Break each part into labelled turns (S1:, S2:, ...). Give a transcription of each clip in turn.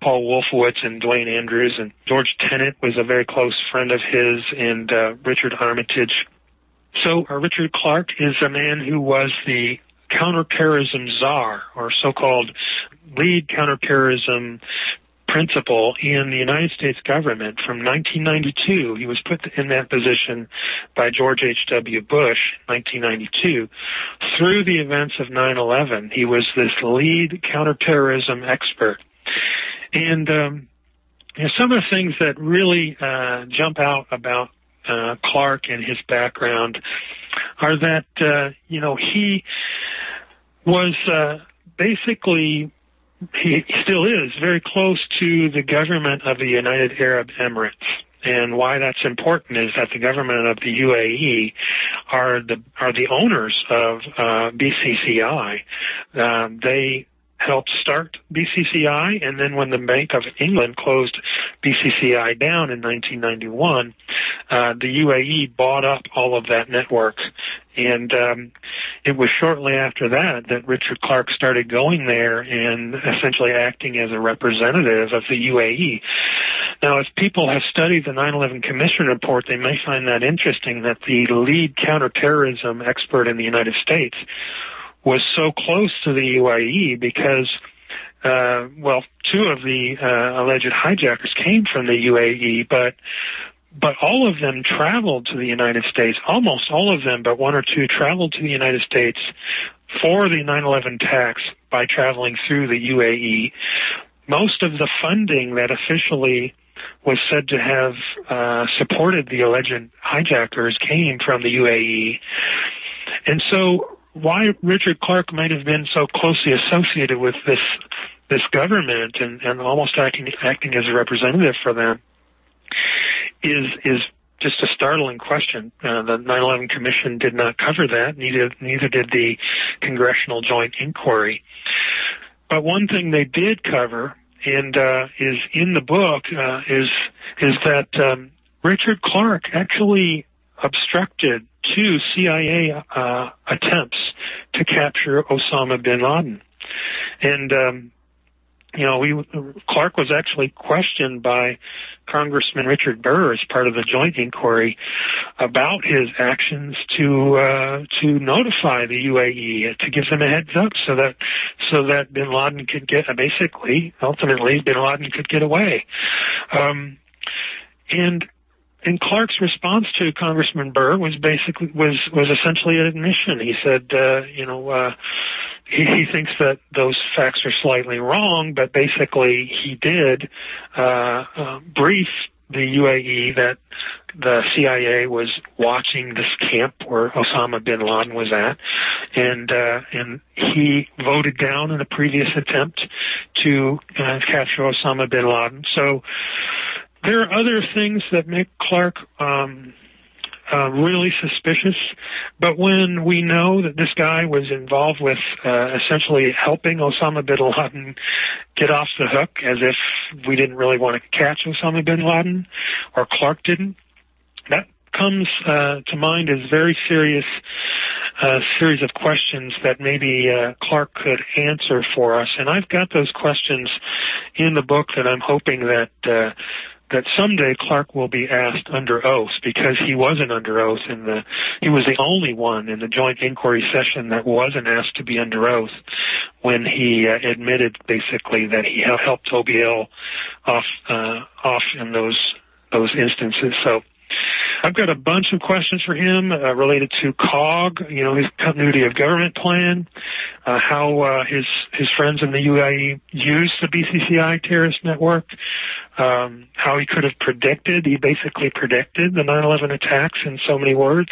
S1: Paul Wolfowitz and Dwayne Andrews, and George Tenet was a very close friend of his, and Richard Armitage. So Richard Clarke is a man who was the counterterrorism czar, or so-called lead counterterrorism principal in the United States government from 1992. He was put in that position by George H.W. Bush in 1992. Through the events of 9/11, he was this lead counterterrorism expert. And some of the things that really jump out about Clarke and his background are that, he was basically, he still is very close to the government of the United Arab Emirates. And why that's important is that the government of the UAE are the owners of BCCI. They helped start BCCI, and then when the Bank of England closed BCCI down in 1991, the UAE bought up all of that network. And it was shortly after that Richard Clarke started going there and essentially acting as a representative of the UAE. Now, if people have studied the 9/11 Commission report, they may find that interesting, that the lead counterterrorism expert in the United States was so close to the UAE because, two of the alleged hijackers came from the UAE, but all of them traveled to the United States. Almost all of them, but one or two, traveled to the United States for the 9/11 attacks by traveling through the UAE. Most of the funding that officially was said to have supported the alleged hijackers came from the UAE. And so why Richard Clarke might have been so closely associated with this government and almost acting as a representative for them is just a startling question. The 9/11 Commission did not cover that, neither did the Congressional Joint Inquiry. But one thing they did cover, and is in the book, is that Richard Clarke actually obstructed 2 CIA attempts to capture Osama bin Laden. And Clarke was actually questioned by Congressman Richard Burr as part of the joint inquiry about his actions to notify the UAE, to give them a heads up so that bin Laden could ultimately bin Laden could get away. And Clarke's response to Congressman Burr was essentially an admission. He said, he thinks that those facts are slightly wrong, but basically he did brief the UAE that the CIA was watching this camp where Osama bin Laden was at, and he voted down in a previous attempt to capture Osama bin Laden. So there are other things that make Clarke really suspicious, but when we know that this guy was involved with essentially helping Osama bin Laden get off the hook, as if we didn't really want to catch Osama bin Laden, or Clarke didn't, that comes to mind as very serious series of questions that maybe Clarke could answer for us. And I've got those questions in the book that I'm hoping that someday Clarke will be asked under oath, because he wasn't under oath he was the only one in the joint inquiry session that wasn't asked to be under oath when he admitted basically that he helped OBL off in those instances. So I've got a bunch of questions for him related to COG, his continuity of government plan, how his friends in the UAE used the BCCI terrorist network, how he could have he basically predicted the 9/11 attacks in so many words,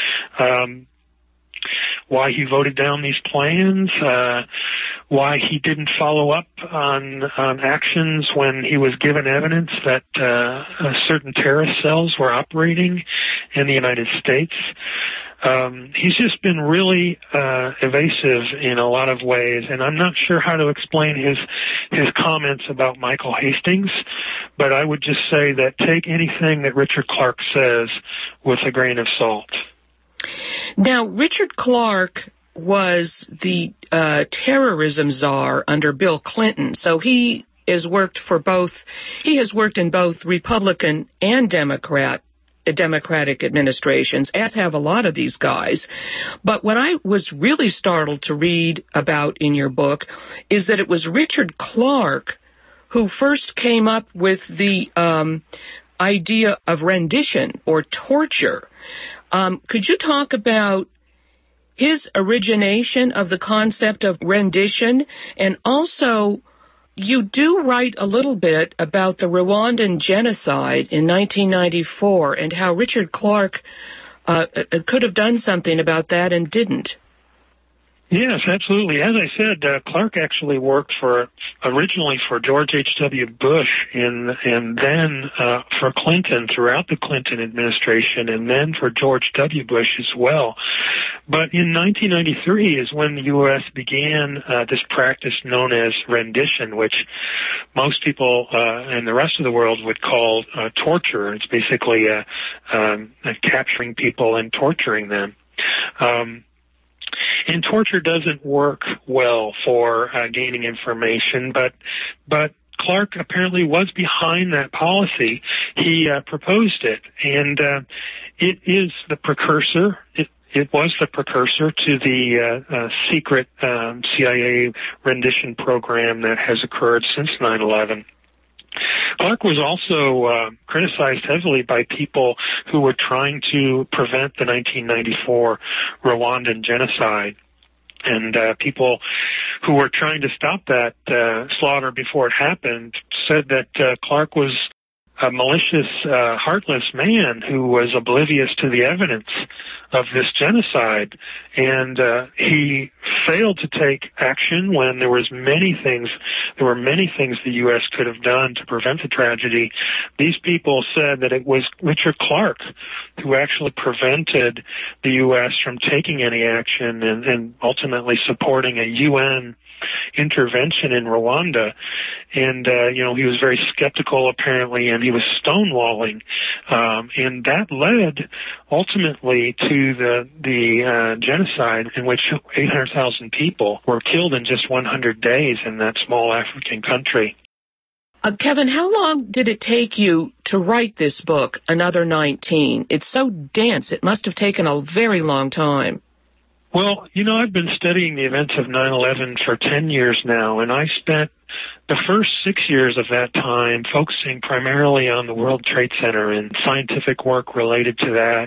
S1: why he voted down these plans, why he didn't follow up on actions when he was given evidence that certain terrorist cells were operating in the United States. He's just been really evasive in a lot of ways, and I'm not sure how to explain his comments about Michael Hastings, but I would just say that take anything that Richard Clarke says with a grain of salt.
S2: Now, Richard Clarke was the terrorism czar under Bill Clinton, so he has worked in both Republican and Democratic administrations, as have a lot of these guys. But what I was really startled to read about in your book is that it was Richard Clarke who first came up with the idea of rendition or torture. Could you talk about his origination of the concept of rendition? And also, you do write a little bit about the Rwandan genocide in 1994 and how Richard Clarke could have done something about that and didn't.
S1: Yes, absolutely. As I said, Clarke actually worked originally for George H.W. Bush and then for Clinton throughout the Clinton administration, and then for George W. Bush as well. But in 1993 is when the U.S. began this practice known as rendition, which most people in the rest of the world would call torture. It's basically capturing people and torturing them. And torture doesn't work well for gaining information, but Clarke apparently was behind that policy. He proposed it, and it is the precursor. It was the precursor to the secret CIA rendition program that has occurred since 9/11. Clarke was also criticized heavily by people who were trying to prevent the 1994 Rwandan genocide. And people who were trying to stop that slaughter before it happened said that Clarke was a malicious, heartless man who was oblivious to the evidence of this genocide. And he failed to take action when there were many things the U.S. could have done to prevent the tragedy. These people said that it was Richard Clarke who actually prevented the U.S. from taking any action and ultimately supporting a UN intervention in Rwanda. And, he was very skeptical apparently, and he was stonewalling. And that led ultimately to the genocide in which 800,000 people were killed in just 100 days in that small African country.
S2: Kevin, how long did it take you to write this book, Another 19? It's so dense. It must have taken a very long time.
S1: Well, I've been studying the events of 9/11 for 10 years now, and I spent the first 6 years of that time focusing primarily on the World Trade Center and scientific work related to that,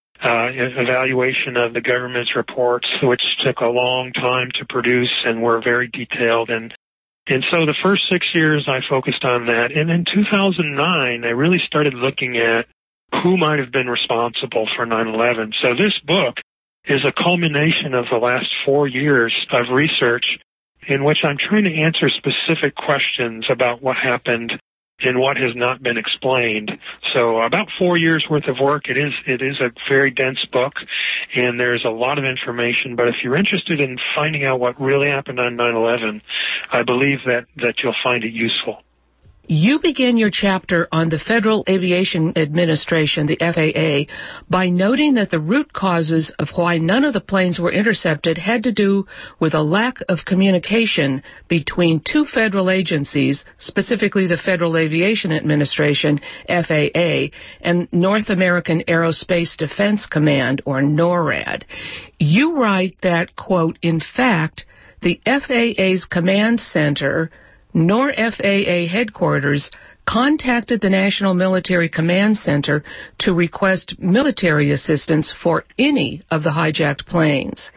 S1: evaluation of the government's reports, which took a long time to produce and were very detailed. And so the first 6 years I focused on that. And in 2009, I really started looking at who might have been responsible for 9/11. So this book is a culmination of the last 4 years of research in which I'm trying to answer specific questions about what happened and what has not been explained. So about 4 years worth of work. It is a very dense book, and there's a lot of information. But if you're interested in finding out what really happened on 9/11, I believe that you'll find it useful.
S2: You begin your chapter on the Federal Aviation Administration, the FAA, by noting that the root causes of why none of the planes were intercepted had to do with a lack of communication between two federal agencies, specifically the Federal Aviation Administration, FAA, and North American Aerospace Defense Command, or NORAD. You write that, quote, in fact, the FAA's command center nor FAA headquarters contacted the National Military Command Center to request military assistance for any of the hijacked planes.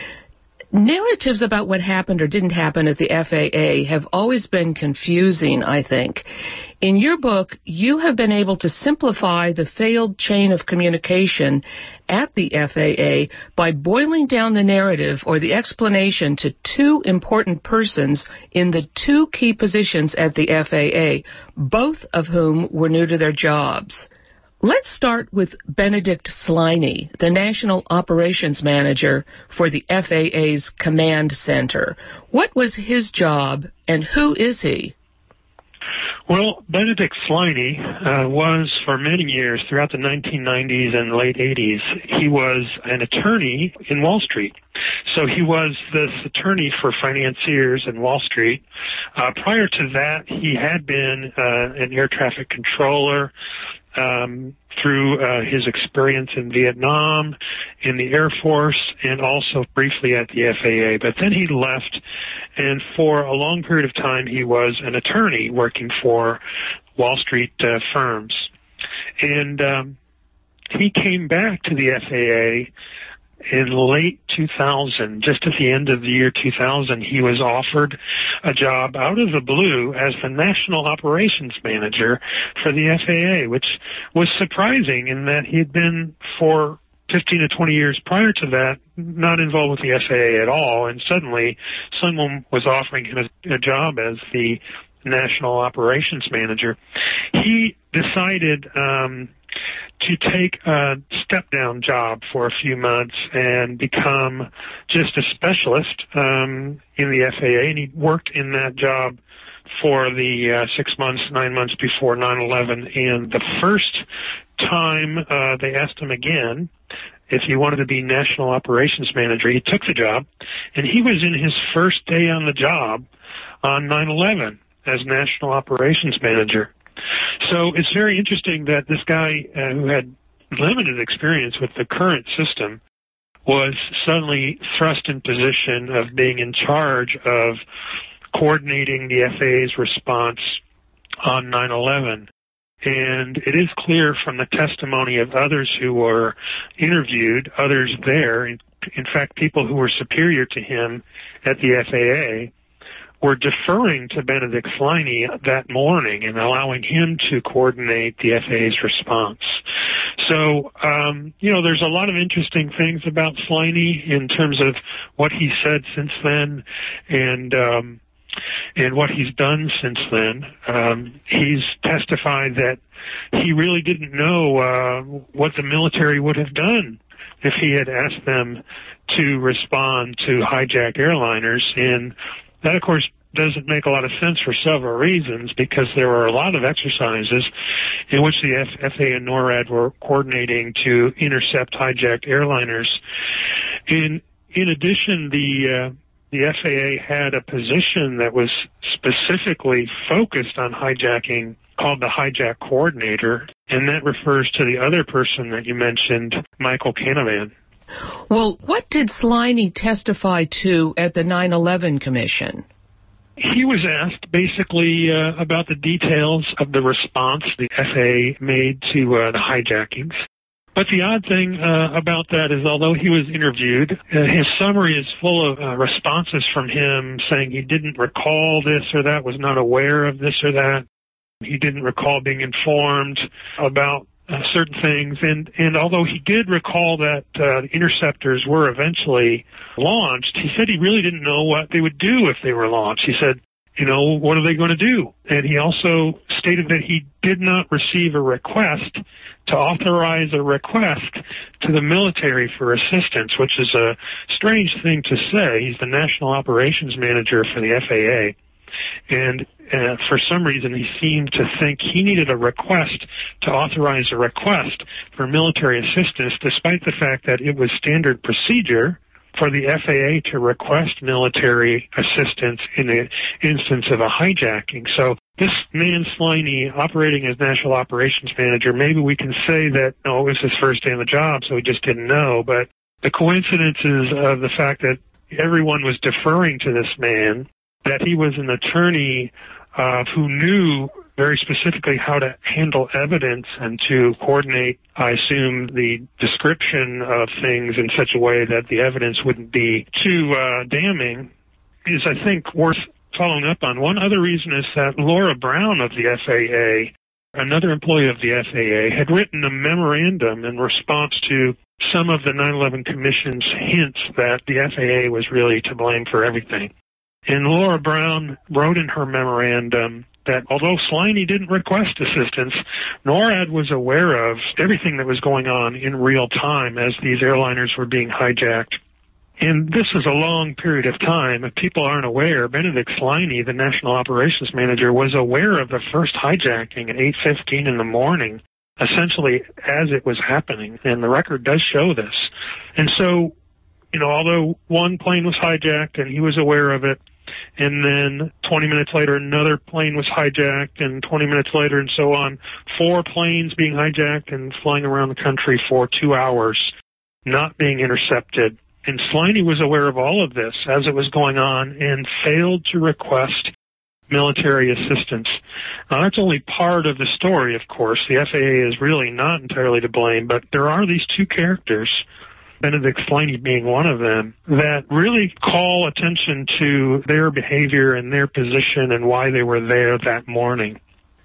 S2: Narratives about what happened or didn't happen at the FAA have always been confusing, I think. In your book, you have been able to simplify the failed chain of communication at the FAA by boiling down the narrative or the explanation to two important persons in the two key positions at the FAA, both of whom were new to their jobs. Let's start with Benedict Sliney, the National Operations Manager for the FAA's Command Center. What was his job, and who is he?
S1: Well, Benedict Sliney was for many years, throughout the 1990s and late 80s, he was an attorney in Wall Street. So he was this attorney for financiers in Wall Street. Prior to that, he had been an air traffic controller through his experience in Vietnam, in the Air Force, and also briefly at the FAA. But then he left, and for a long period of time he was an attorney working for Wall Street firms. And he came back to the FAA in late 2000, just at the end of the year 2000, he was offered a job out of the blue as the National Operations Manager for the FAA, which was surprising in that he had been for 15 to 20 years prior to that not involved with the FAA at all, and suddenly someone was offering him a job as the National Operations Manager. He decided to take a step-down job for a few months and become just a specialist in the FAA, and he worked in that job for the 9 months before 9/11, and the first time they asked him again if he wanted to be National Operations Manager, he took the job, and he was in his first day on the job on 9/11 as National Operations Manager. So it's very interesting that this guy who had limited experience with the current system was suddenly thrust in position of being in charge of coordinating the FAA's response on 9/11. And it is clear from the testimony of others who were interviewed, others there, in fact, people who were superior to him at the FAA, were deferring to Benedict Sliney that morning and allowing him to coordinate the FAA's response. So, there's a lot of interesting things about Sliney in terms of what he said since then and what he's done since then. He's testified that he really didn't know what the military would have done if he had asked them to respond to hijacked airliners. And that, of course, doesn't make a lot of sense for several reasons, because there were a lot of exercises in which the FAA and NORAD were coordinating to intercept hijacked airliners. In addition, the FAA had a position that was specifically focused on hijacking called the Hijack Coordinator, and that refers to the other person that you mentioned, Michael Canavan.
S2: Well, what did Sliney testify to at the 9/11 Commission?
S1: He was asked basically about the details of the response the FAA made to the hijackings. But the odd thing about that is, although he was interviewed, his summary is full of responses from him saying he didn't recall this or that, was not aware of this or that. He didn't recall being informed about certain things. And although he did recall that the interceptors were eventually launched, he said he really didn't know what they would do if they were launched. He said, what are they going to do? And he also stated that he did not receive a request to authorize a request to the military for assistance, which is a strange thing to say. He's the National Operations Manager for the FAA. And for some reason, he seemed to think he needed a request to authorize a request for military assistance, despite the fact that it was standard procedure for the FAA to request military assistance in the instance of a hijacking. So this man, Sliney, operating as National Operations Manager, maybe we can say that, it was his first day on the job, so he just didn't know. But the coincidences of the fact that everyone was deferring to this man, that he was an attorney who knew very specifically how to handle evidence and to coordinate, I assume, the description of things in such a way that the evidence wouldn't be too damning, is, I think, worth following up on. One other reason is that Laura Brown of the FAA, another employee of the FAA, had written a memorandum in response to some of the 9/11 Commission's hints that the FAA was really to blame for everything. And Laura Brown wrote in her memorandum that although Sliney didn't request assistance, NORAD was aware of everything that was going on in real time as these airliners were being hijacked. And this is a long period of time. If people aren't aware, Benedict Sliney, the National Operations Manager, was aware of the first hijacking at 8:15 in the morning, essentially as it was happening. And the record does show this. And so although one plane was hijacked and he was aware of it, and then 20 minutes later another plane was hijacked, and 20 minutes later and so on, 4 planes being hijacked and flying around the country for 2 hours, not being intercepted. And Sliney was aware of all of this as it was going on and failed to request military assistance. Now, that's only part of the story, of course. The FAA is really not entirely to blame, but there are these 2 characters, Benedict Sliney being one of them, that really call attention to their behavior and their position and why they were there that morning.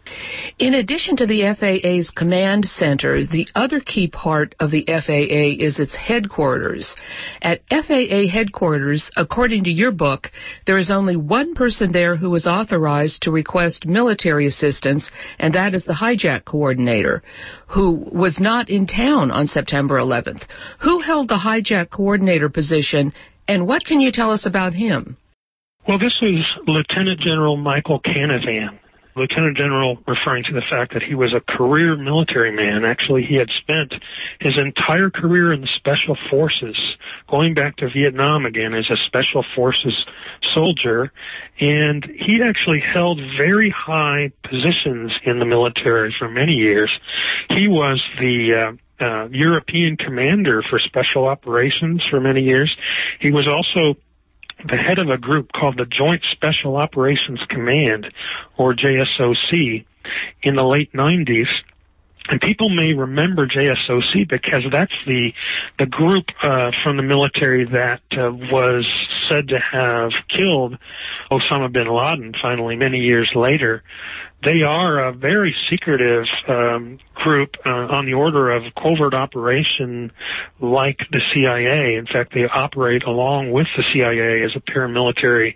S2: In addition to the FAA's command center, the other key part of the FAA is its headquarters. At FAA headquarters, according to your book, there is only one person there who is authorized to request military assistance, and that is the hijack coordinator, who was not in town on September 11th. Who held the hijack coordinator position, and what can you tell us about him?
S1: Well, this was Lieutenant General Michael Canavan. Lieutenant General referring to the fact that he was a career military man. Actually, he had spent his entire career in the Special Forces, going back to Vietnam again as a Special Forces soldier, and he actually held very high positions in the military for many years. He was the European commander for special operations for many years. He was also the head of a group called the Joint Special Operations Command, or JSOC, in the late 90s. And people may remember JSOC because that's the group from the military that was said to have killed Osama bin Laden finally many years later. They are a very secretive group on the order of covert operation like the CIA. In fact, they operate along with the CIA as a paramilitary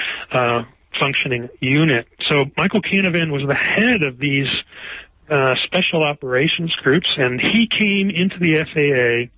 S1: functioning unit. So Michael Canavan was the head of these special operations groups, and he came into the FAA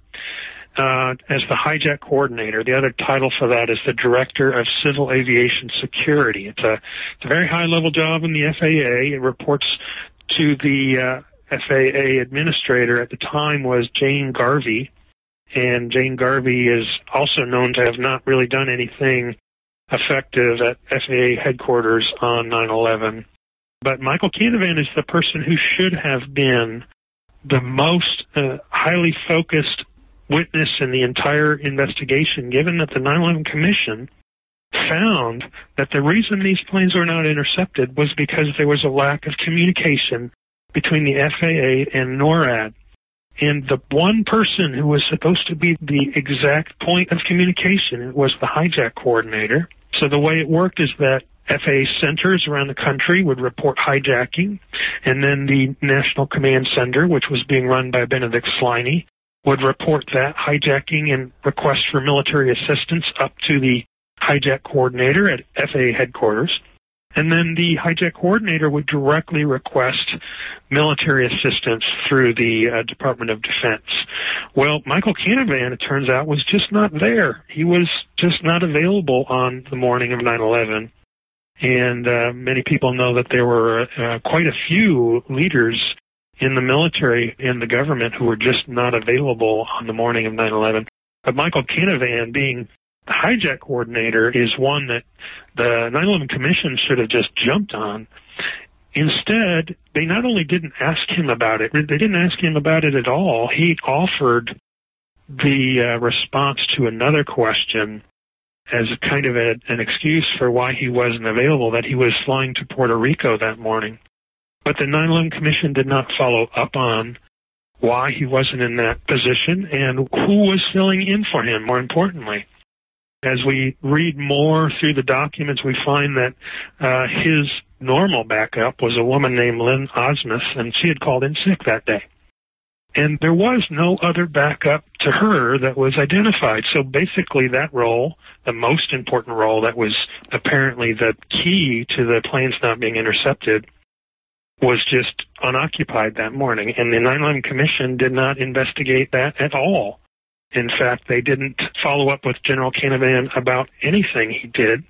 S1: as the hijack coordinator. The other title for that is the Director of Civil Aviation Security. It's a very high-level job in the FAA. It reports to the FAA administrator at the time was Jane Garvey, and Jane Garvey is also known to have not really done anything effective at FAA headquarters on 9/11. But Michael Canavan is the person who should have been the most highly focused witness in the entire investigation, given that the 9/11 Commission found that the reason these planes were not intercepted was because there was a lack of communication between the FAA and NORAD. And the one person who was supposed to be the exact point of communication was the hijack coordinator. So the way it worked is that FAA centers around the country would report hijacking, and then the National Command Center, which was being run by Benedict Sliney, would report that hijacking and request for military assistance up to the hijack coordinator at FAA headquarters. And then the hijack coordinator would directly request military assistance through the Department of Defense. Well, Michael Canavan, it turns out, was just not there. He was just not available on the morning of 9/11. And many people know that there were quite a few leaders in the military and the government who were just not available on the morning of 9/11. But Michael Canavan, being the hijack coordinator, is one that the 9/11 Commission should have just jumped on. Instead, they not only didn't ask him about it, they didn't ask him about it at all. He offered the response to another question as a kind of an excuse for why he wasn't available, that he was flying to Puerto Rico that morning. But the 9/11 Commission did not follow up on why he wasn't in that position and who was filling in for him, more importantly. As we read more through the documents, we find that his normal backup was a woman named Lynn Osmus, and she had called in sick that day. And there was no other backup to her that was identified. So basically that role, the most important role that was apparently the key to the planes not being intercepted, was just unoccupied that morning. And the 9/11 Commission did not investigate that at all. In fact, they didn't follow up with General Canavan about anything he did.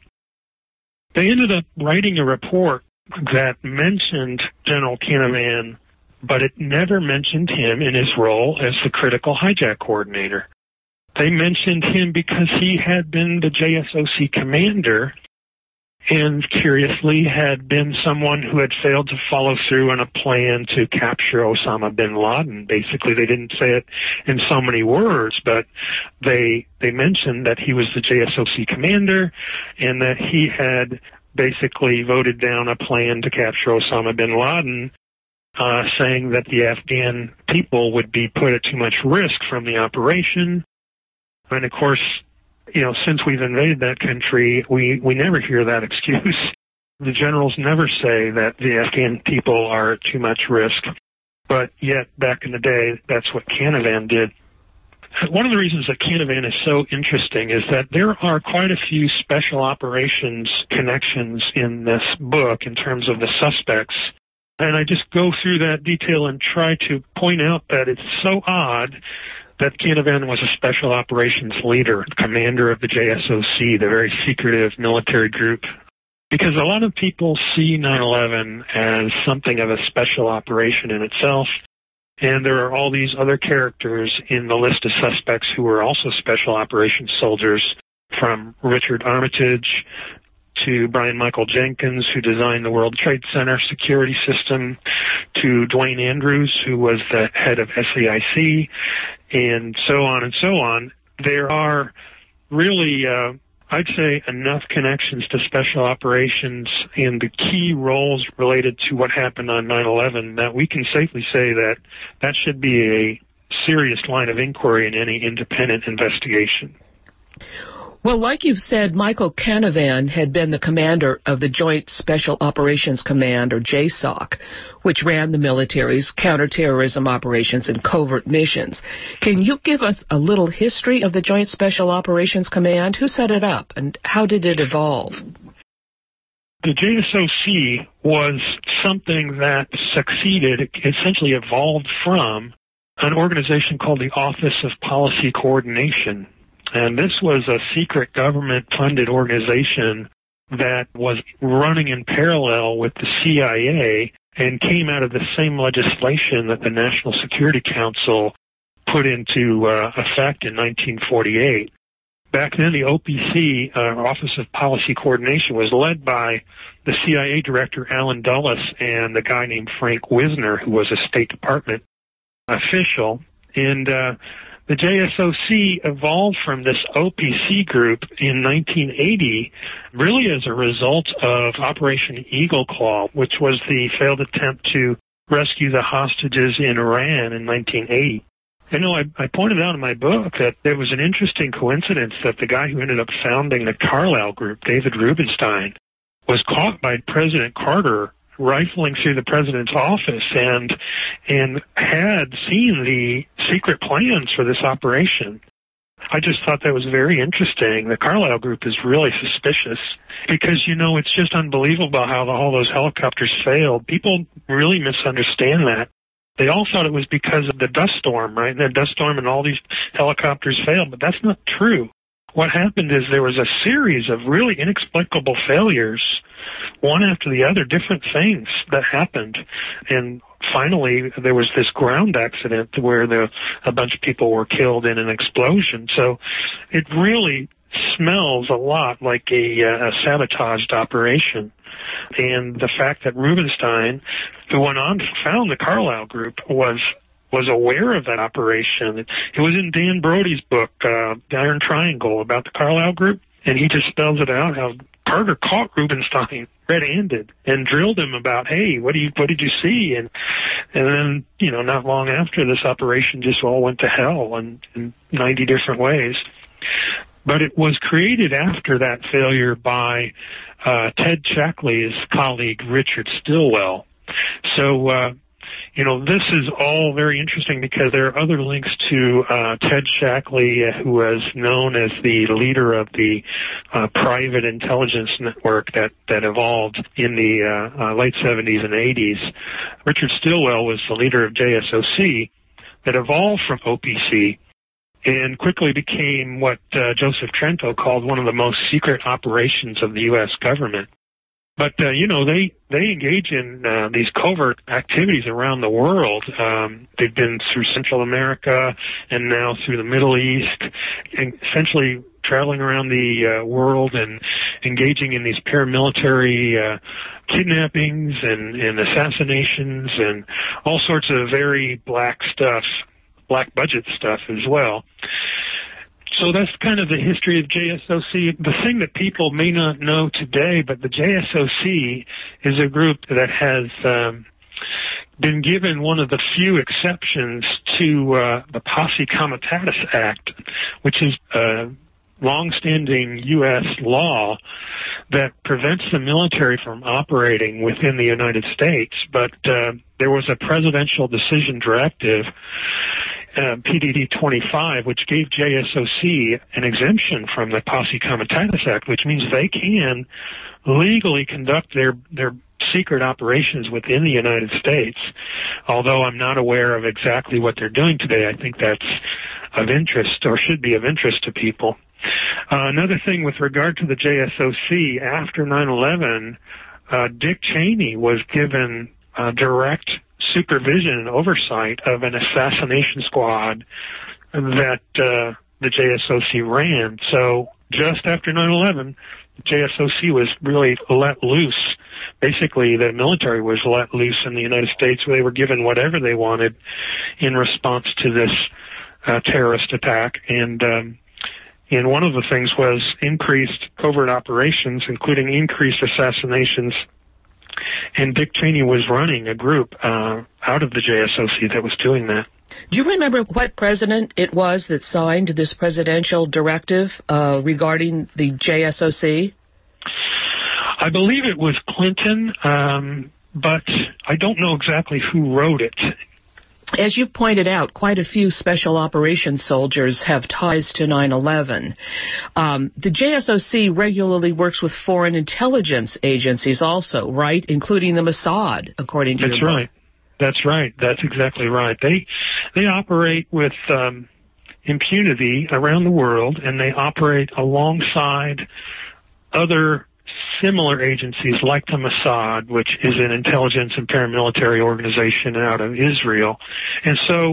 S1: They ended up writing a report that mentioned General Canavan, but it never mentioned him in his role as the critical hijack coordinator. They mentioned him because he had been the JSOC commander and curiously had been someone who had failed to follow through on a plan to capture Osama bin Laden. Basically, they didn't say it in so many words, but they mentioned that he was the JSOC commander and that he had basically voted down a plan to capture Osama bin Laden, saying that the Afghan people would be put at too much risk from the operation. And of course, since we've invaded that country, we never hear that excuse. The generals never say that the Afghan people are at too much risk, but yet back in the day, that's what Canavan did. One of the reasons that Canavan is so interesting is that there are quite a few special operations connections in this book in terms of the suspects. And I just go through that detail and try to point out that it's so odd that Canavan was a special operations leader, commander of the JSOC, the very secretive military group, because a lot of people see 9/11 as something of a special operation in itself, and there are all these other characters in the list of suspects who were also special operations soldiers, from Richard Armitage to Brian Michael Jenkins, who designed the World Trade Center security system, to Dwayne Andrews, who was the head of SAIC, and so on and so on. There are really, I'd say, enough connections to special operations and the key roles related to what happened on 9/11 that we can safely say that that should be a serious line of inquiry in any independent investigation.
S2: Well, like you've said, Michael Canavan had been the commander of the Joint Special Operations Command, or JSOC, which ran the military's counterterrorism operations and covert missions. Can you give us a little history of the Joint Special Operations Command? Who set it up, and how did it evolve?
S1: The JSOC was something that succeeded, essentially evolved from an organization called the Office of Policy Coordination. And this was a secret government-funded organization that was running in parallel with the CIA and came out of the same legislation that the National Security Council put into effect in 1948. Back then, the OPC, Office of Policy Coordination, was led by the CIA Director Alan Dulles and a guy named Frank Wisner, who was a State Department official. And the JSOC evolved from this OPC group in 1980, really as a result of Operation Eagle Claw, which was the failed attempt to rescue the hostages in Iran in 1980. I pointed out in my book that there was an interesting coincidence that the guy who ended up founding the Carlyle Group, David Rubenstein, was caught by President Carter rifling through the president's office and had seen the secret plans for this operation. I just thought that was very interesting. The Carlyle Group is really suspicious because, it's just unbelievable how all those helicopters failed. People really misunderstand that. They all thought it was because of the dust storm, right? The dust storm and all these helicopters failed, but that's not true. What happened is there was a series of really inexplicable failures, one after the other, different things that happened. And finally, there was this ground accident where a bunch of people were killed in an explosion. So it really smells a lot like a sabotaged operation. And the fact that Rubenstein, who went on to found the Carlyle Group, was aware of that operation. It was in Dan Brody's book, The Iron Triangle, about the Carlyle Group, and he just spells it out how Carter caught Rubenstein red-handed and drilled him about, hey, what did you see? And then, not long after, this operation just all went to hell in 90 different ways. But it was created after that failure by Ted Shackley's colleague, Richard Stilwell. So, this is all very interesting because there are other links to Ted Shackley, who was known as the leader of the private intelligence network that evolved in the late 70s and 80s. Richard Stilwell was the leader of JSOC that evolved from OPC and quickly became what Joseph Trento called one of the most secret operations of the U.S. government. But, they engage in these covert activities around the world. They've been through Central America and now through the Middle East, and essentially traveling around the world and engaging in these paramilitary kidnappings and assassinations and all sorts of very black budget stuff as well. So that's kind of the history of JSOC. The thing that people may not know today, but the JSOC is a group that has been given one of the few exceptions to the Posse Comitatus Act, which is a long-standing U.S. law that prevents the military from operating within the United States. But there was a presidential decision directive, PDD 25, which gave JSOC an exemption from the Posse Comitatus Act, which means they can legally conduct their secret operations within the United States. Although I'm not aware of exactly what they're doing today, I think that's of interest, or should be of interest to people. Another thing with regard to the JSOC, after 9/11, Dick Cheney was given direct supervision and oversight of an assassination squad that the JSOC ran. So just after 9/11, the JSOC was really let loose. Basically, the military was let loose in the United States. They were given whatever they wanted in response to this terrorist attack. And one of the things was increased covert operations, including increased assassinations. And Dick Cheney was running a group out of the JSOC that was doing that.
S2: Do you remember what president it was that signed this presidential directive regarding the JSOC?
S1: I believe it was Clinton, but I don't know exactly who wrote it.
S2: As you pointed out, quite a few special operations soldiers have ties to 9/11. The JSOC regularly works with foreign intelligence agencies also, right, including the Mossad, according to your book.
S1: Right. That's right. That's exactly right. They operate with impunity around the world, and they operate alongside other similar agencies like the Mossad, which is an intelligence and paramilitary organization out of Israel. And so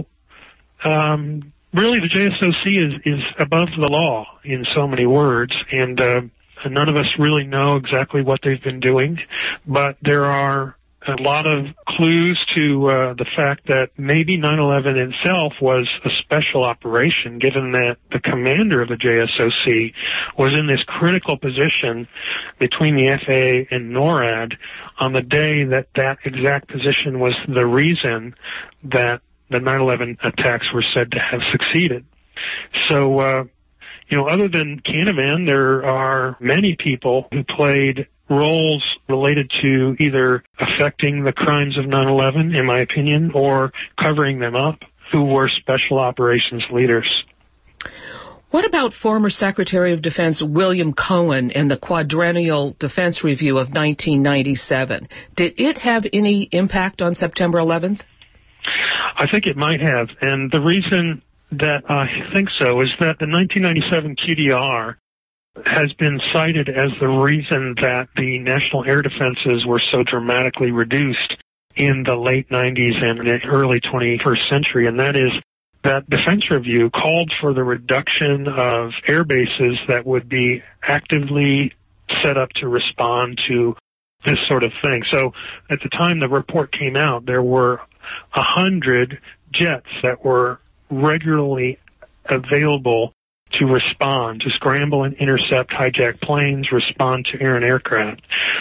S1: really the JSOC is above the law in so many words, and none of us really know exactly what they've been doing, but there are a lot of clues to the fact that maybe 9/11 itself was a special operation, given that the commander of the JSOC was in this critical position between the FAA and NORAD on the day that exact position was the reason that the 9/11 attacks were said to have succeeded. So, other than Canavan, there are many people who played roles related to either affecting the crimes of 9/11, in my opinion, or covering them up, who were special operations leaders.
S2: What about former Secretary of Defense William Cohen and the Quadrennial Defense Review of 1997? Did it have any impact on September 11th?
S1: I think it might have, and the reason that I think so is that the 1997 QDR has been cited as the reason that the national air defenses were so dramatically reduced in the late 90s and the early 21st century, and that is that Defense Review called for the reduction of air bases that would be actively set up to respond to this sort of thing. So at the time the report came out, there were 100 jets that were regularly available to respond, to scramble and intercept hijacked planes, respond to air and aircraft.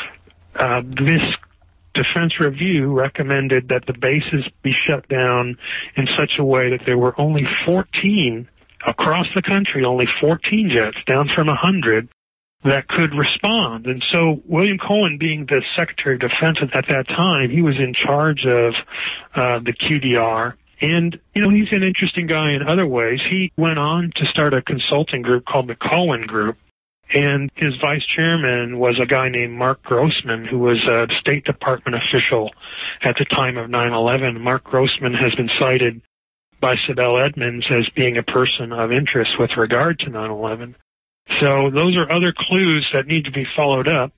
S1: This Defense Review recommended that the bases be shut down in such a way that there were only 14, across the country, only 14 jets, down from 100, that could respond. And so William Cohen, being the Secretary of Defense at that time, he was in charge of the QDR. And, he's an interesting guy in other ways. He went on to start a consulting group called the Cohen Group, and his vice chairman was a guy named Mark Grossman, who was a State Department official at the time of 9/11. Mark Grossman has been cited by Sibel Edmonds as being a person of interest with regard to 9/11. So those are other clues that need to be followed up.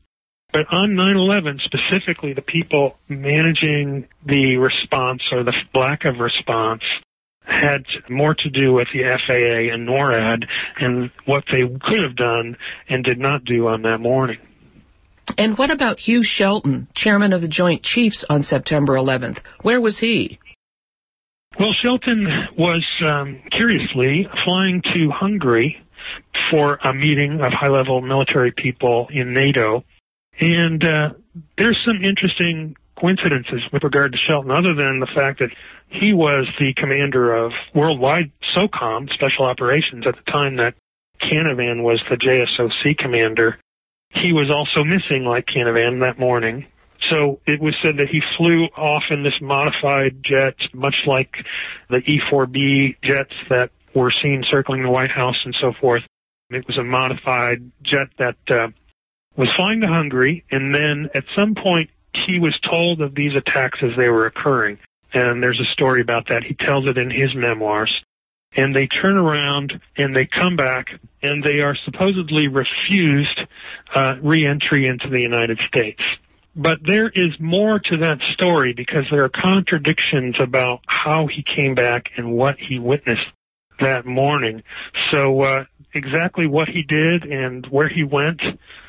S1: But on 9/11, specifically, the people managing the response or the lack of response had more to do with the FAA and NORAD and what they could have done and did not do on that morning.
S2: And what about Hugh Shelton, chairman of the Joint Chiefs on September 11th? Where was he?
S1: Well, Shelton was, curiously, flying to Hungary for a meeting of high-level military people in NATO. And there's some interesting coincidences with regard to Shelton, other than the fact that he was the commander of worldwide SOCOM, Special Operations, at the time that Canavan was the JSOC commander. He was also missing, like Canavan, that morning. So it was said that he flew off in this modified jet, much like the E-4B jets that were seen circling the White House and so forth. It was a modified jet that was flying to Hungary, and then at some point he was told of these attacks as they were occurring. And there's a story about that. He tells it in his memoirs. And they turn around and they come back and they are supposedly refused re-entry into the United States. But there is more to that story because there are contradictions about how he came back and what he witnessed that morning. So exactly what he did and where he went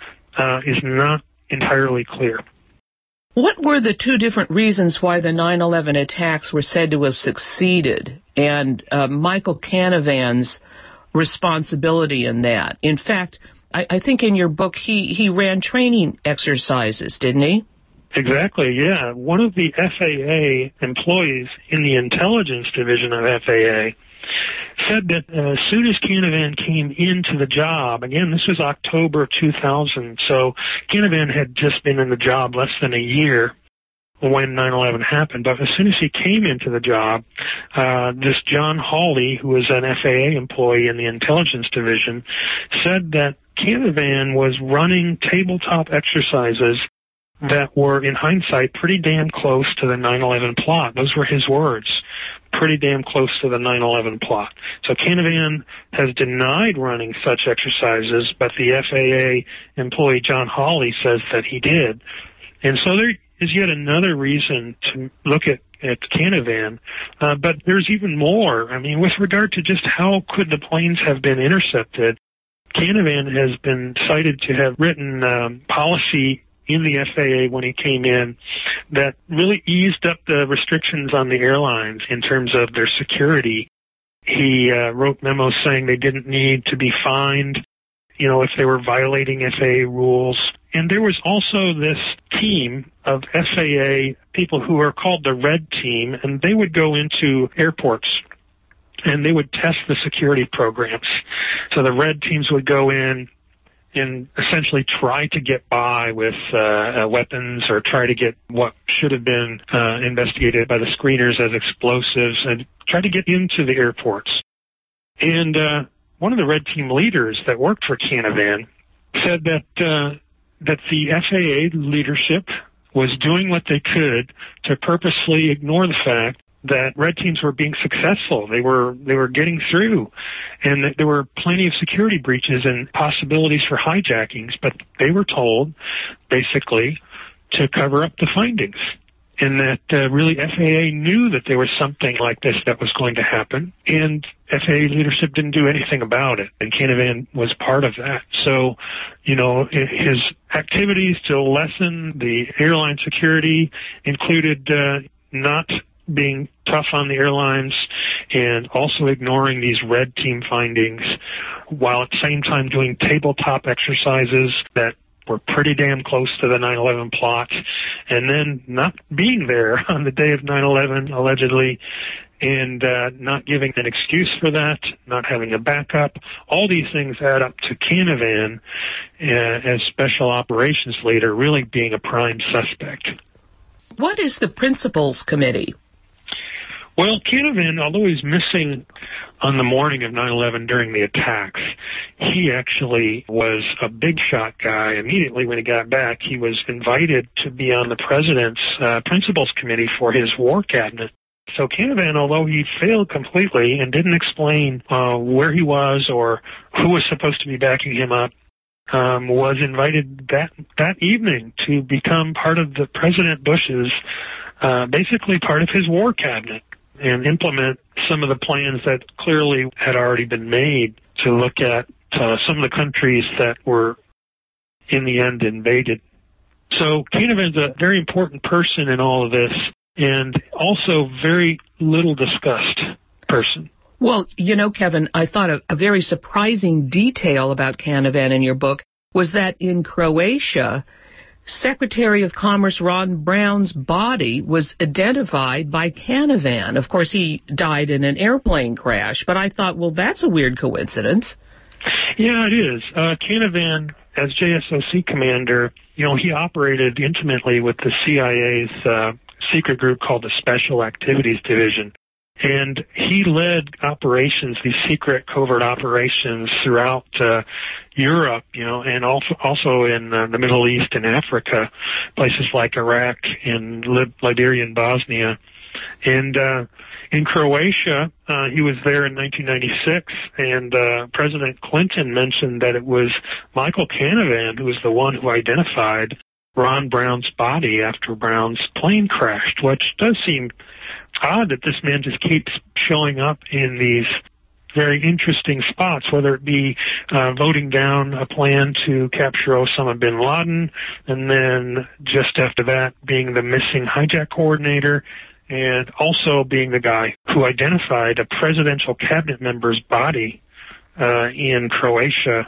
S1: is not entirely clear.
S2: What were the two different reasons why the 9/11 attacks were said to have succeeded, and Michael Canavan's responsibility in that? In fact, I think in your book he ran training exercises, didn't he?
S1: Exactly, yeah. One of the FAA employees in the intelligence division of FAA said that as soon as Canavan came into the job, again, this was October 2000, so Canavan had just been in the job less than a year when 9/11 happened, but as soon as he came into the job, this John Hawley, who was an FAA employee in the intelligence division, said that Canavan was running tabletop exercises that were, in hindsight, pretty damn close to the 9/11 plot. Those were his words. Pretty damn close to the 9/11 plot. So Canavan has denied running such exercises, but the FAA employee John Hawley says that he did. And so there is yet another reason to look at Canavan, but there's even more. I mean, with regard to just how could the planes have been intercepted, Canavan has been cited to have written policy in the FAA when he came in that really eased up the restrictions on the airlines in terms of their security. He wrote memos saying they didn't need to be fined, if they were violating FAA rules. And there was also this team of FAA people who are called the Red Team, and they would go into airports and they would test the security programs. So the Red Teams would go in and essentially try to get by with weapons or try to get what should have been investigated by the screeners as explosives and try to get into the airports. And one of the Red Team leaders that worked for Canavan said that the FAA leadership was doing what they could to purposely ignore the fact that Red Teams were being successful. They were getting through, and that there were plenty of security breaches and possibilities for hijackings, but they were told, basically, to cover up the findings. And that really FAA knew that there was something like this that was going to happen, and FAA leadership didn't do anything about it, and Canavan was part of that. So, his activities to lessen the airline security included not being tough on the airlines and also ignoring these Red Team findings while at the same time doing tabletop exercises that were pretty damn close to the 9/11 plot, and then not being there on the day of 9/11, allegedly, and not giving an excuse for that, not having a backup. All these things add up to Canavan, as Special Operations Leader, really being a prime suspect.
S2: What is the Principals Committee?
S1: Well, Canavan, although he's missing on the morning of 9/11 during the attacks, he actually was a big shot guy. Immediately when he got back, he was invited to be on the President's Principals Committee for his war cabinet. So Canavan, although he failed completely and didn't explain where he was or who was supposed to be backing him up, was invited that evening to become part of the President Bush's, basically part of his war cabinet, and implement some of the plans that clearly had already been made to look at some of the countries that were in the end invaded. So Canavan's a very important person in all of this, and also very little discussed person.
S2: Well, you know, Kevin, I thought a very surprising detail about Canavan in your book was that in Croatia, Secretary of Commerce Ron Brown's body was identified by Canavan. Of course, he died in an airplane crash, but I thought, well, that's a weird coincidence.
S1: Yeah, it is. Canavan, as JSOC commander, you know, he operated intimately with the CIA's secret group called the Special Activities Division. And he led operations, these secret covert operations throughout Europe, you know, and also in the Middle East and Africa, places like Iraq and Liberia and Bosnia. And in Croatia, he was there in 1996, and President Clinton mentioned that it was Michael Canavan who was the one who identified Ron Brown's body after Brown's plane crashed, which does seem odd that this man just keeps showing up in these very interesting spots, whether it be voting down a plan to capture Osama bin Laden, and then just after that being the missing hijack coordinator, and also being the guy who identified a presidential cabinet member's body in Croatia.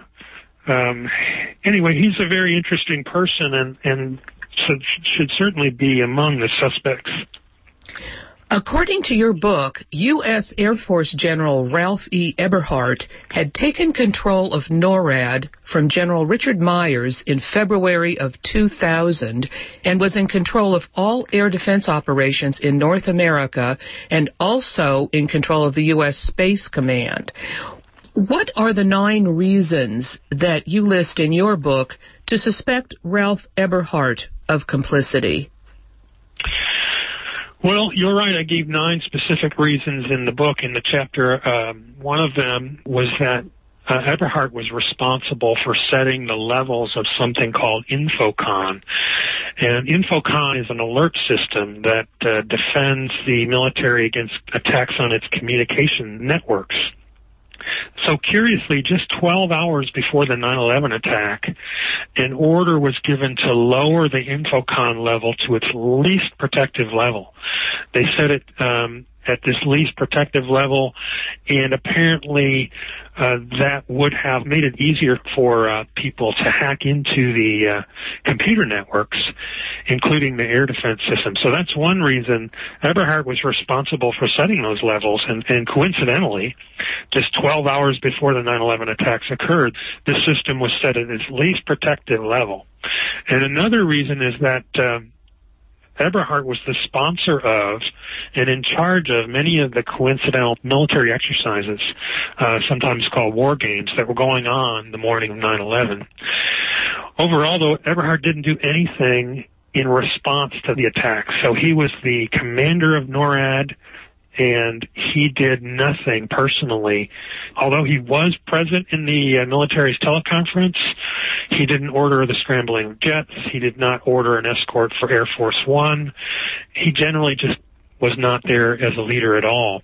S1: Anyway, he's a very interesting person and should certainly be among the suspects.
S2: According to your book, U.S. Air Force General Ralph E. Eberhart had taken control of NORAD from General Richard Myers in February of 2000 and was in control of all air defense operations in North America and also in control of the U.S. Space Command. What are the 9 reasons that you list in your book to suspect Ralph Eberhart of complicity?
S1: Well, you're right. I gave 9 specific reasons in the book, in the chapter. One of them was that Eberhart was responsible for setting the levels of something called Infocon. And Infocon is an alert system that defends the military against attacks on its communication networks. So curiously, just 12 hours before the 9/11 attack, an order was given to lower the Infocon level to its least protective level. They set it at this least protective level, and apparently that would have made it easier for people to hack into the computer networks, including the air defense system. So that's one reason Eberhart was responsible for setting those levels, and coincidentally, just 12 hours before the 9/11 attacks occurred, this system was set at its least protective level. And another reason is that Eberhart was the sponsor of and in charge of many of the coincidental military exercises, sometimes called war games, that were going on the morning of 9/11. Overall, though, Eberhart didn't do anything in response to the attack. So he was the commander of NORAD, and he did nothing personally. Although he was present in the military's teleconference, he didn't order the scrambling of jets. He did not order an escort for Air Force One. He generally just was not there as a leader at all.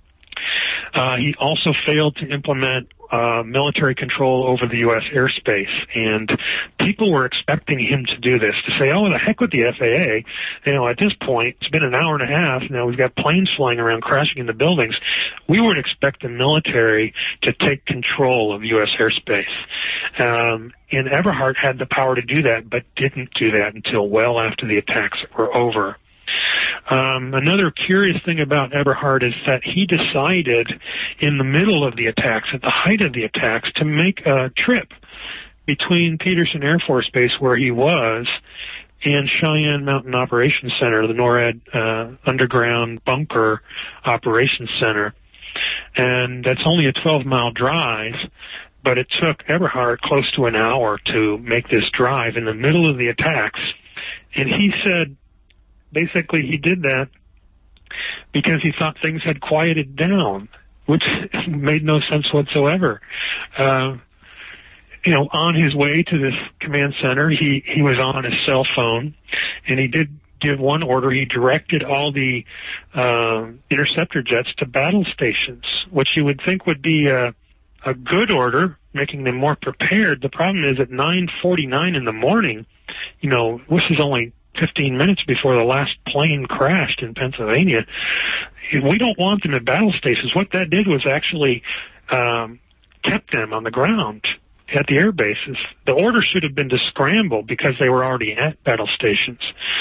S1: He also failed to implement military control over the U.S. airspace, and people were expecting him to do this, to say, oh, the heck with the FAA. You know, at this point, it's been an hour and a half. Now we've got planes flying around, crashing into buildings. We would expect the military to take control of U.S. airspace. And Eberhart had the power to do that, but didn't do that until well after the attacks were over. Another curious thing about Eberhart is that he decided in the middle of the attacks, at the height of the attacks, to make a trip between Peterson Air Force Base, where he was, and Cheyenne Mountain Operations Center, the NORAD underground bunker operations center. And that's only a 12-mile drive, but it took Eberhart close to an hour to make this drive in the middle of the attacks. And he said, basically, he did that because he thought things had quieted down, which made no sense whatsoever. on his way to this command center, he was on his cell phone, and he did give one order. He directed all the interceptor jets to battle stations, which you would think would be a good order, making them more prepared. The problem is at 9:49 in the morning, this is only 15 minutes before the last plane crashed in Pennsylvania. We don't want them at battle stations. What that did was actually kept them on the ground at the air bases. The order should have been to scramble because they were already at battle stations.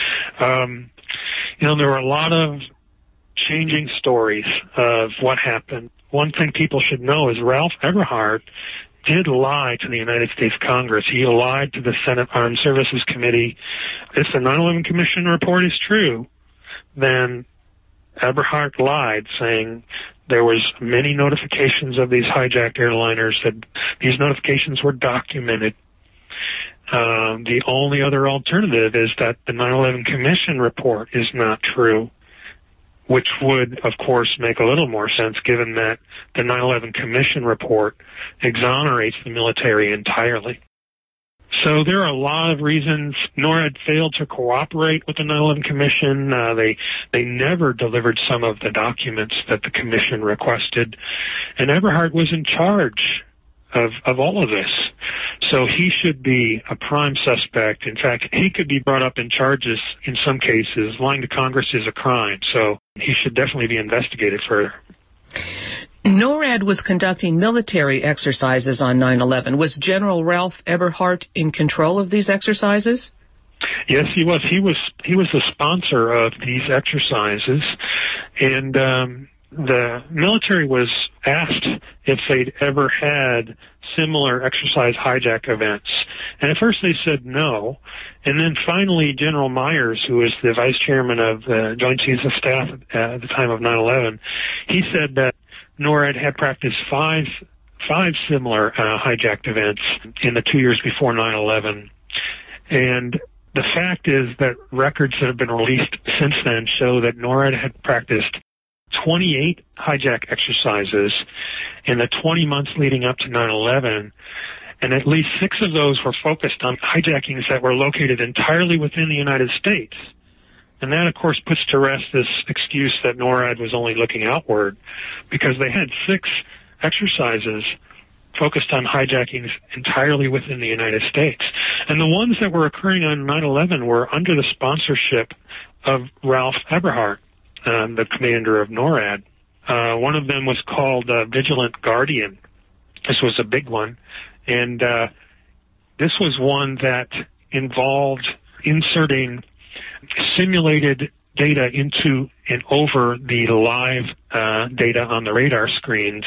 S1: There were a lot of changing stories of what happened. One thing people should know is Ralph Eberhart did lie to the United States Congress. He lied to the Senate Armed Services Committee. If the 9/11 Commission report is true, then Eberhart lied, saying there was many notifications of these hijacked airliners, that these notifications were documented. The only other alternative is that the 9/11 Commission report is not true, which would, of course, make a little more sense given that the 9/11 Commission report exonerates the military entirely. So there are a lot of reasons NORAD failed to cooperate with the 9/11 Commission. They never delivered some of the documents that the Commission requested, and Eberhart was in charge of all of this. So he should be a prime suspect. In fact, he could be brought up in charges in some cases. Lying to Congress is a crime, so he should definitely be investigated further.
S2: NORAD was conducting military exercises on 9/11. Was General Ralph Eberhart in control of these exercises?
S1: Yes, he was. He was the sponsor of these exercises, and the military was asked if they'd ever had similar exercise hijack events. And at first they said no. And then finally General Myers, who was the vice chairman of the Joint Chiefs of Staff at the time of 9/11, he said that NORAD had practiced five similar hijacked events in the 2 years before 9/11. And the fact is that records that have been released since then show that NORAD had practiced 28 hijack exercises in the 20 months leading up to 9/11, and at least 6 of those were focused on hijackings that were located entirely within the United States. And that, of course, puts to rest this excuse that NORAD was only looking outward, because they had 6 exercises focused on hijackings entirely within the United States. And the ones that were occurring on 9/11 were under the sponsorship of Ralph Eberhart, the commander of NORAD. One of them was called Vigilant Guardian. This was a big one. And this was one that involved inserting simulated data into and over the live data on the radar screens,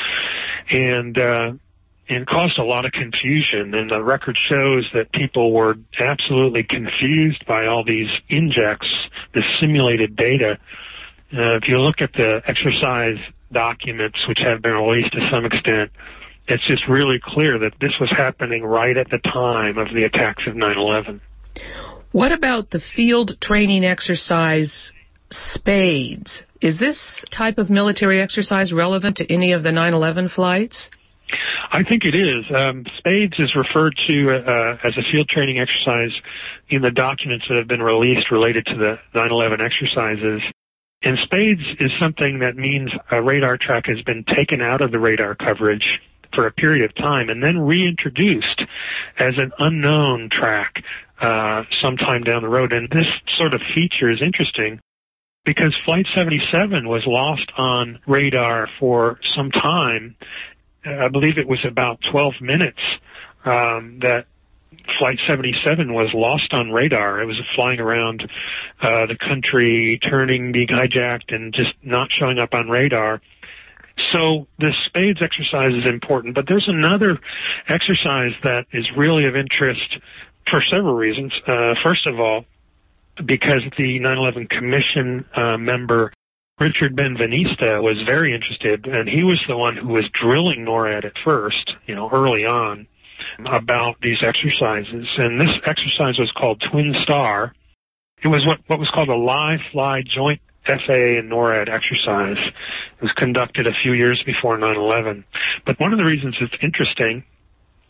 S1: and caused a lot of confusion. And the record shows that people were absolutely confused by all these injects, the simulated data. If you look at the exercise documents, which have been released to some extent, it's just really clear that this was happening right at the time of the attacks of 9/11.
S2: What about the field training exercise SPADES? Is this type of military exercise relevant to any of the 9/11 flights?
S1: I think it is. SPADES is referred to as a field training exercise in the documents that have been released related to the 9/11 exercises. And SPADES is something that means a radar track has been taken out of the radar coverage for a period of time and then reintroduced as an unknown track sometime down the road. And this sort of feature is interesting because Flight 77 was lost on radar for some time. I believe it was about 12 minutes that Flight 77 was lost on radar. It was flying around the country, turning, being hijacked, and just not showing up on radar. So the SPADES exercise is important, but there's another exercise that is really of interest for several reasons. First of all, because the 9/11 Commission member Richard Benveniste was very interested, and he was the one who was drilling NORAD at first, early on, about these exercises. And this exercise was called Twin Star. It was what was called a live fly joint FAA and NORAD exercise. It was conducted a few years before 9/11. But one of the reasons it's interesting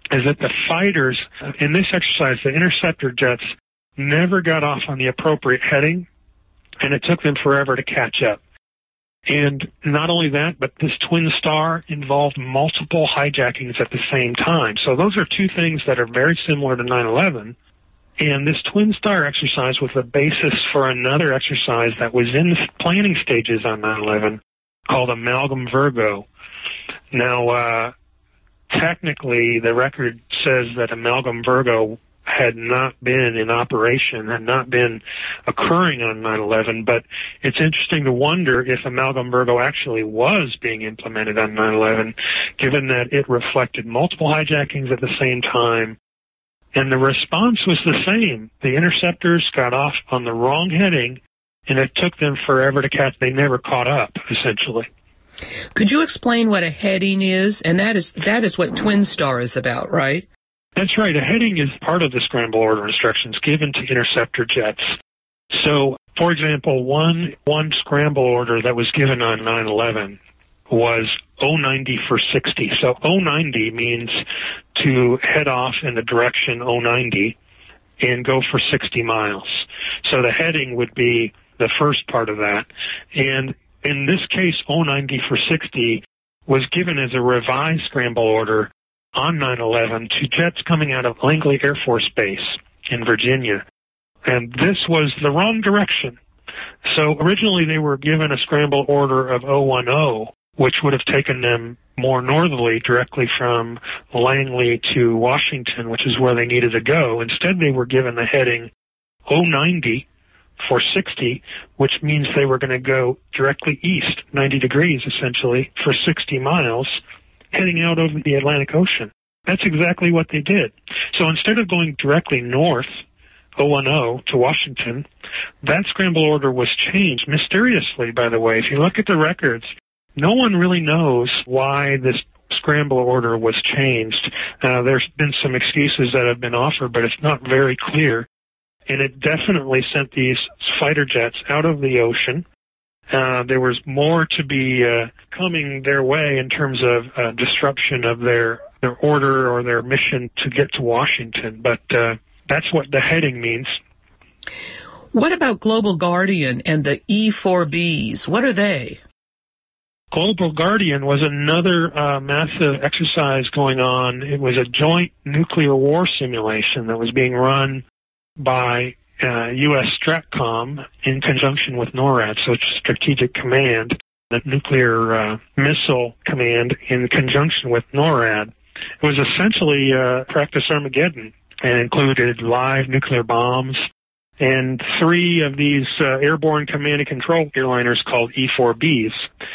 S1: is that the fighters in this exercise, the interceptor jets, never got off on the appropriate heading, and it took them forever to catch up. And not only that, but this twin star involved multiple hijackings at the same time. So those are two things that are very similar to 9/11. And this twin star exercise was the basis for another exercise that was in the planning stages on 9/11 called Amalgam Virgo. Now, technically, the record says that Amalgam Virgo had not been in operation, had not been occurring on 9/11, but it's interesting to wonder if Amalgam Virgo actually was being implemented on 9/11, given that it reflected multiple hijackings at the same time, and the response was the same. The interceptors got off on the wrong heading, and it took them forever to catch. They never caught up, essentially.
S2: Could you explain what a heading is? And that is what Twin Star is about, right?
S1: That's right. A heading is part of the scramble order instructions given to interceptor jets. So, for example, one scramble order that was given on 9/11 was 090 for 60. So 090 means to head off in the direction 090 and go for 60 miles. So the heading would be the first part of that. And in this case, 090 for 60 was given as a revised scramble order on 9/11 to jets coming out of Langley Air Force Base in Virginia. And this was the wrong direction. So originally they were given a scramble order of 010, which would have taken them more northerly directly from Langley to Washington, which is where they needed to go. Instead, they were given the heading 090 for 60, which means they were going to go directly east, 90 degrees essentially, for 60 miles, heading out over the Atlantic Ocean. That's exactly what they did. So instead of going directly north, 010, to Washington, that scramble order was changed mysteriously, by the way. If you look at the records, no one really knows why this scramble order was changed. There's been some excuses that have been offered, but it's not very clear. And it definitely sent these fighter jets out of the ocean. There was more to be coming their way in terms of disruption of their order or their mission to get to Washington. But that's what the heading means.
S2: What about Global Guardian and the E-4Bs? What are they?
S1: Global Guardian was another massive exercise going on. It was a joint nuclear war simulation that was being run by U.S. STRATCOM in conjunction with NORAD, so it's Strategic Command, the Nuclear Missile Command in conjunction with NORAD. It was essentially Practice Armageddon and included live nuclear bombs and 3 of these airborne command and control airliners called E-4Bs.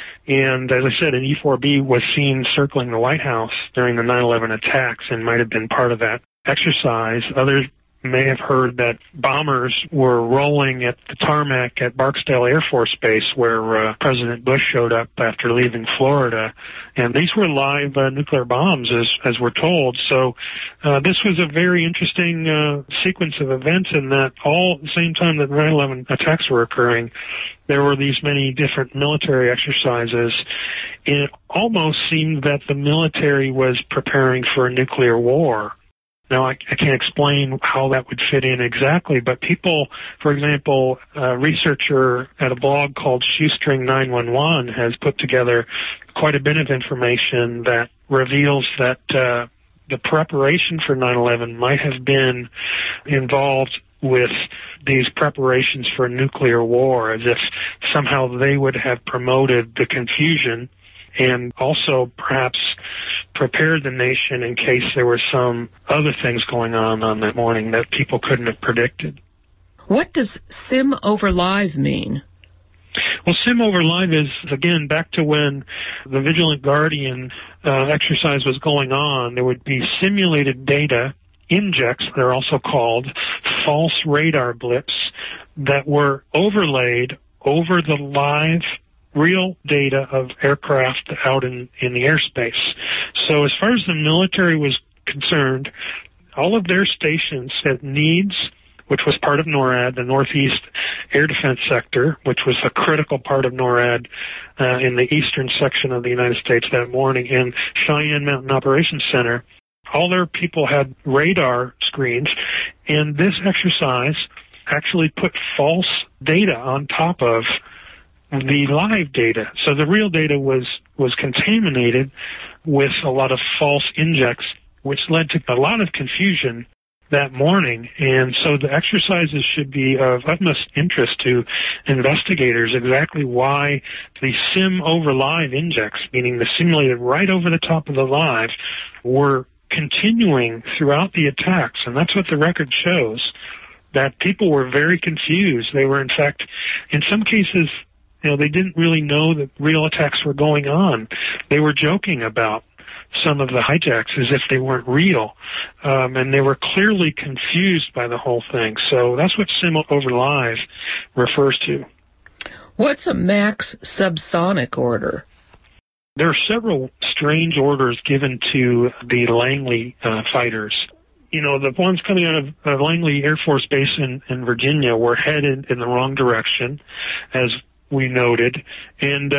S1: And as I said, an E-4B was seen circling the White House during the 9/11 attacks and might have been part of that exercise. Others may have heard that bombers were rolling at the tarmac at Barksdale Air Force Base where President Bush showed up after leaving Florida. And these were live nuclear bombs, as we're told. So this was a very interesting sequence of events in that all at the same time that 9/11 attacks were occurring, there were these many different military exercises. And it almost seemed that the military was preparing for a nuclear war. Now, I can't explain how that would fit in exactly, but people, for example, a researcher at a blog called Shoestring 911 has put together quite a bit of information that reveals that the preparation for 9/11 might have been involved with these preparations for a nuclear war, as if somehow they would have promoted the confusion and also perhaps prepared the nation in case there were some other things going on that morning that people couldn't have predicted.
S2: What does Sim over Live mean?
S1: Well, Sim over Live is, again, back to when the Vigilant Guardian exercise was going on. There would be simulated data, injects, they're also called, false radar blips that were overlaid over the live real data of aircraft out in the airspace. So as far as the military was concerned, all of their stations at NEADS, which was part of NORAD, the Northeast Air Defense Sector, which was a critical part of NORAD in the eastern section of the United States that morning, and Cheyenne Mountain Operations Center, all their people had radar screens, and this exercise actually put false data on top of the live data. So the real data was contaminated with a lot of false injects, which led to a lot of confusion that morning. And so the exercises should be of utmost interest to investigators, exactly why the sim over live injects, meaning the simulated right over the top of the live, were continuing throughout the attacks. And that's what the record shows, that people were very confused. They were, in fact, in some cases, they didn't really know that real attacks were going on. They were joking about some of the hijacks as if they weren't real, and they were clearly confused by the whole thing. So that's what sim over live refers to.
S2: What's a max subsonic order?
S1: There are several strange orders given to the Langley fighters. The ones coming out of Langley Air Force Base in Virginia were headed in the wrong direction, as we noted, and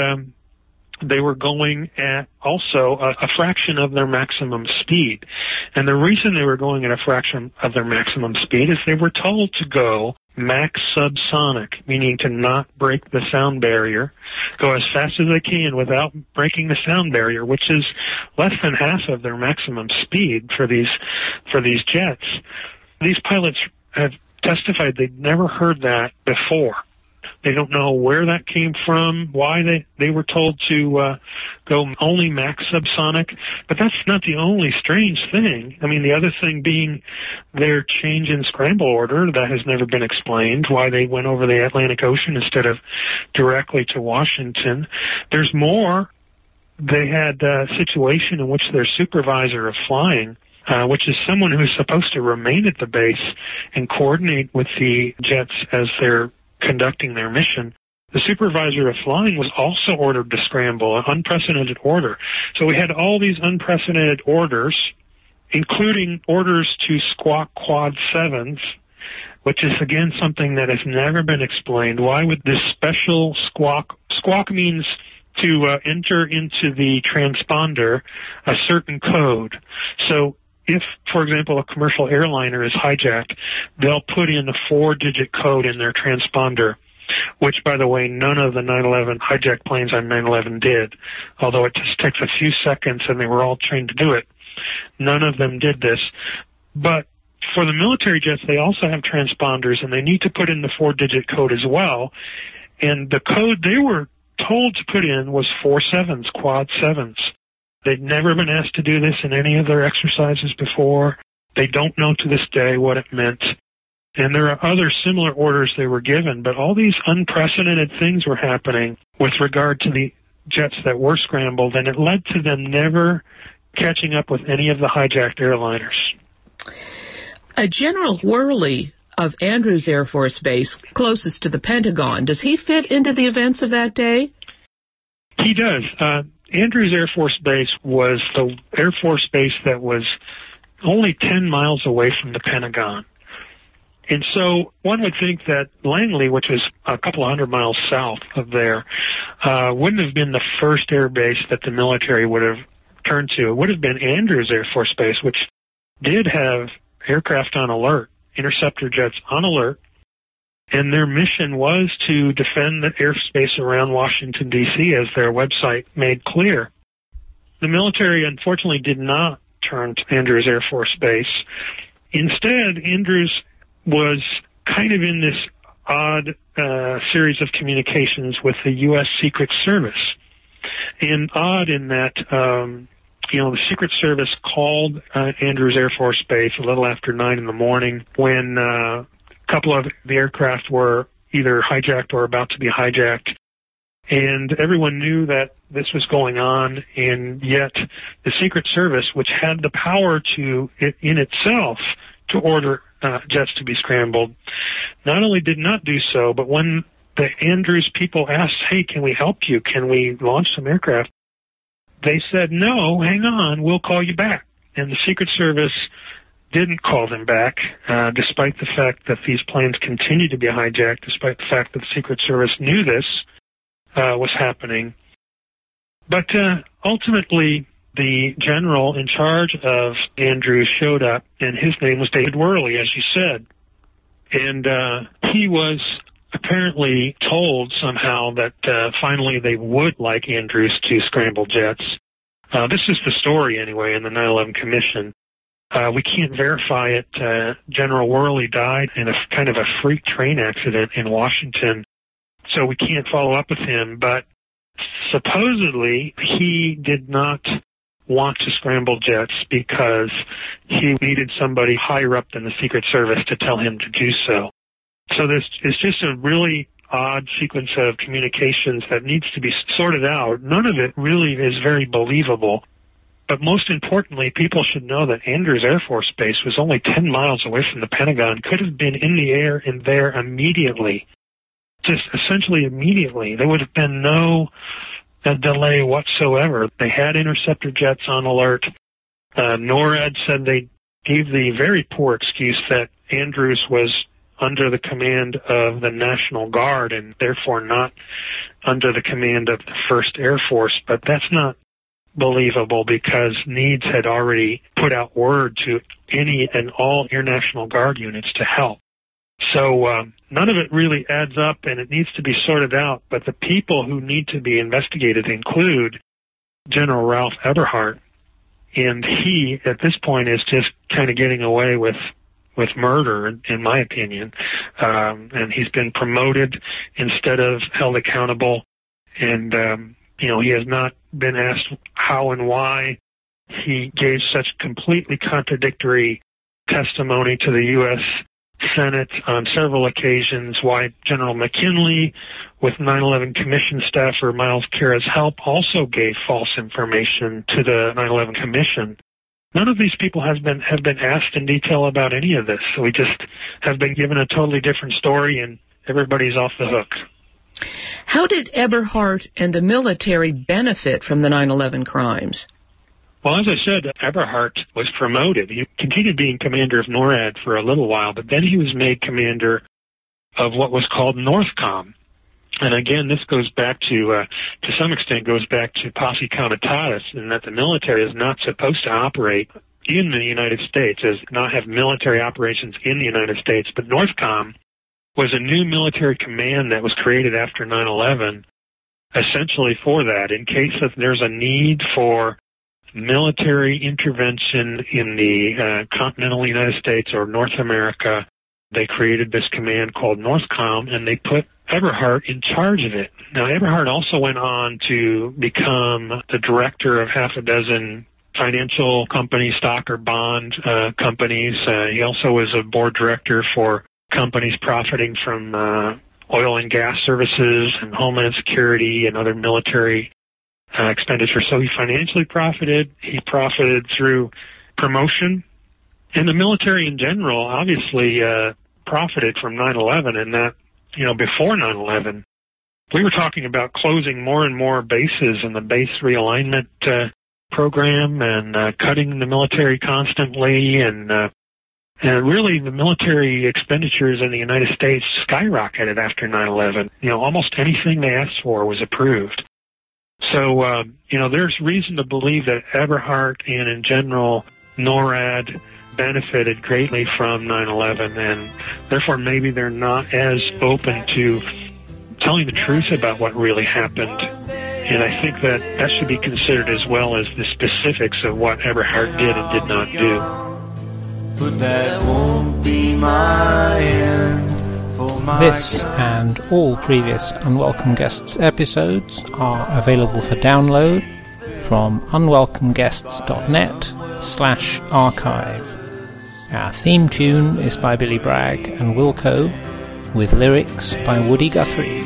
S1: they were going at also a fraction of their maximum speed. And the reason they were going at a fraction of their maximum speed is they were told to go max subsonic, meaning to not break the sound barrier, go as fast as they can without breaking the sound barrier, which is less than half of their maximum speed for these jets. These pilots have testified they'd never heard that before. They don't know where that came from, why they were told to go only max subsonic. But that's not the only strange thing. I mean, the other thing being their change in scramble order that has never been explained, why they went over the Atlantic Ocean instead of directly to Washington. There's more. They had a situation in which their supervisor of flying, which is someone who's supposed to remain at the base and coordinate with the jets as they're conducting their mission, the supervisor of flying was also ordered to scramble, an unprecedented order. So we had all these unprecedented orders, including orders to squawk quad 7s, which is, again, something that has never been explained. Why would this special squawk? Squawk means to enter into the transponder a certain code. So if, for example, a commercial airliner is hijacked, they'll put in a 4-digit code in their transponder, which, by the way, none of the 9/11 hijacked planes on 9/11 did, although it just takes a few seconds and they were all trained to do it. None of them did this. But for the military jets, they also have transponders, and they need to put in the 4-digit code as well. And the code they were told to put in was 4 7s, quad 7s. They'd never been asked to do this in any of their exercises before. They don't know to this day what it meant. And there are other similar orders they were given, but all these unprecedented things were happening with regard to the jets that were scrambled, and it led to them never catching up with any of the hijacked airliners.
S2: General Worley of Andrews Air Force Base, closest to the Pentagon, does he fit into the events of that day?
S1: He does. Andrews Air Force Base was the Air Force Base that was only 10 miles away from the Pentagon. And so one would think that Langley, which was a couple of hundred miles south of there, wouldn't have been the first air base that the military would have turned to. It would have been Andrews Air Force Base, which did have aircraft on alert, interceptor jets on alert, and their mission was to defend the airspace around Washington, D.C., as their website made clear. The military, unfortunately, did not turn to Andrews Air Force Base. Instead, Andrews was kind of in this odd series of communications with the U.S. Secret Service. And odd in that, the Secret Service called Andrews Air Force Base a little after 9 in the morning when a couple of the aircraft were either hijacked or about to be hijacked. And everyone knew that this was going on, and yet the Secret Service, which had the power to, in itself, to order jets to be scrambled, not only did not do so, but when the Andrews people asked, hey, can we help you? Can we launch some aircraft? They said, no, hang on, we'll call you back. And the Secret Service didn't call them back, despite the fact that these planes continued to be hijacked, despite the fact that the Secret Service knew this was happening. But ultimately, the general in charge of Andrews showed up, and his name was David Worley, as you said. And he was apparently told somehow that finally they would like Andrews to scramble jets. This is the story, anyway, in the 9/11 Commission. We can't verify it. General Worley died in a kind of a freak train accident in Washington, so we can't follow up with him. But supposedly he did not want to scramble jets because he needed somebody higher up than the Secret Service to tell him to do so. So this is just a really odd sequence of communications that needs to be sorted out. None of it really is very believable. But most importantly, people should know that Andrews Air Force Base was only 10 miles away from the Pentagon, could have been in the air and there immediately, just essentially immediately. There would have been no delay whatsoever. They had interceptor jets on alert. NORAD said they gave the very poor excuse that Andrews was under the command of the National Guard and therefore not under the command of the 1st Air Force, but that's not believable because NEADS had already put out word to any and all Air National Guard units to help. So none of it really adds up, and it needs to be sorted out. But the people who need to be investigated include General Ralph Eberhart, and he, at this point, is just kind of getting away with murder, in my opinion. And he's been promoted instead of held accountable, and he has not been asked how and why he gave such completely contradictory testimony to the U.S. Senate on several occasions, why General McKinley, with 9/11 Commission staffer Miles Kara's help, also gave false information to the 9/11 Commission. None of these people have been asked in detail about any of this. So we just have been given a totally different story, and everybody's off the hook.
S2: How did Eberhart and the military benefit from the 9/11 crimes?
S1: Well, as I said, Eberhart was promoted. He continued being commander of NORAD for a little while, but then he was made commander of what was called Northcom. And again, this goes back to some extent, goes back to Posse Comitatus, in that the military is not supposed to operate in the United States, as not have military operations in the United States. But Northcom was a new military command that was created after 9/11, essentially for that, in case that there's a need for military intervention in the continental United States or North America. They created this command called Northcom, and they put Eberhart in charge of it. Now, Eberhart also went on to become the director of half a dozen financial companies, stock or bond companies. He also was a board director for companies profiting from oil and gas services and Homeland Security and other military expenditure. So he financially profited. He profited through promotion. And the military in general obviously profited from 9/11, and that, before 9/11, we were talking about closing more and more bases in the base realignment program and cutting the military constantly, and really the military expenditures in the United States skyrocketed after 9/11. Almost anything they asked for was approved. So, there's reason to believe that Eberhart and, in general, NORAD benefited greatly from 9/11, and therefore maybe they're not as open to telling the truth about what really happened. And I think that should be considered as well as the specifics of what Eberhart did and did not do.
S3: But that won't be my end.
S4: This and all previous Unwelcome Guests episodes are available for download from unwelcomeguests.net/archive. Our theme tune is by Billy Bragg and Wilco, with lyrics by Woody Guthrie.